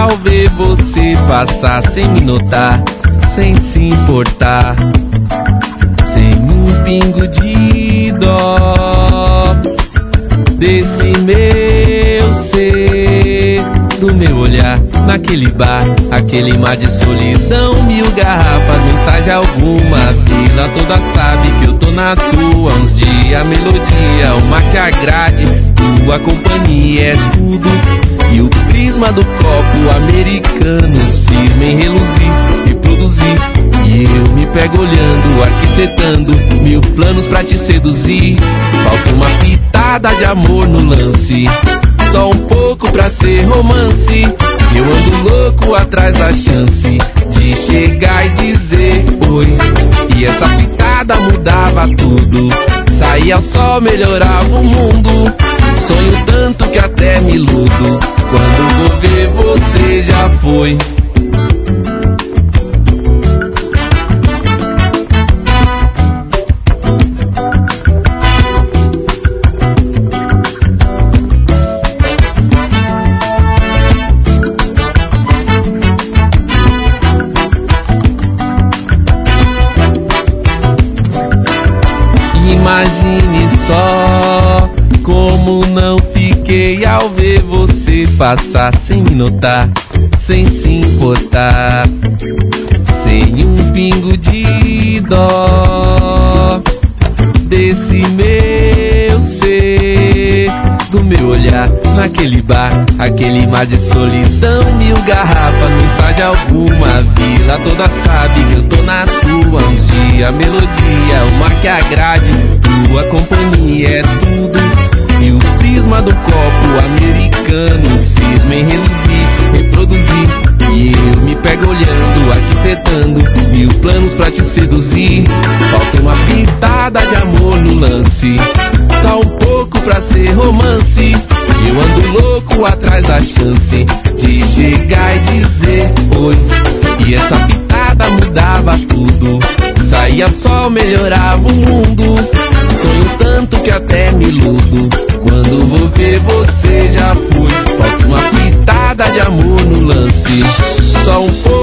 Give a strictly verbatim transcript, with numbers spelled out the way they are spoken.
ao ver você passar sem me notar, sem se importar, sem um pingo de dó desse meu ser, do meu olhar naquele bar, aquele mar de solidão, mil garrafas, mensagem alguma, a vila toda sabe que eu tô na tua, uns dias, melodia, uma que agrade, tua companhia é tudo, e o prisma do copo americano cisma em reluzir e produzir, e eu me pego olhando, arquitetando mil planos pra te seduzir, falta uma pitada de amor no lance, só um pouco pra ser romance, eu ando louco atrás da chance de chegar e dizer oi, e essa pitada mudava tudo, sair ao sol melhorava o mundo, sonho tanto que até me iludo, quando vou ver você já foi. Imagine só como não fiquei ao ver você passar sem me notar, sem se importar, sem um pingo de dó desse meu ser, do meu olhar naquele bar, aquele mar de solidão, mil garrafas, mensagem alguma, a vila toda sabe que eu tô na tua, uns dias, melodia, uma que agrade, tua companhia é tudo, e o prisma do copo americano cisma em reluzir, reproduzir, e eu me pego olhando, arquitetando mil planos pra te seduzir, falta uma pitada de amor no lance, só um pouco pra ser romance, eu ando louco atrás da chance de chegar e dizer oi, e essa pitada mudava tudo, saía sol melhorava o mundo, sonho tanto que até me iludo, quando vou ver você já fui, falta uma pitada de amor no lance, só um pouco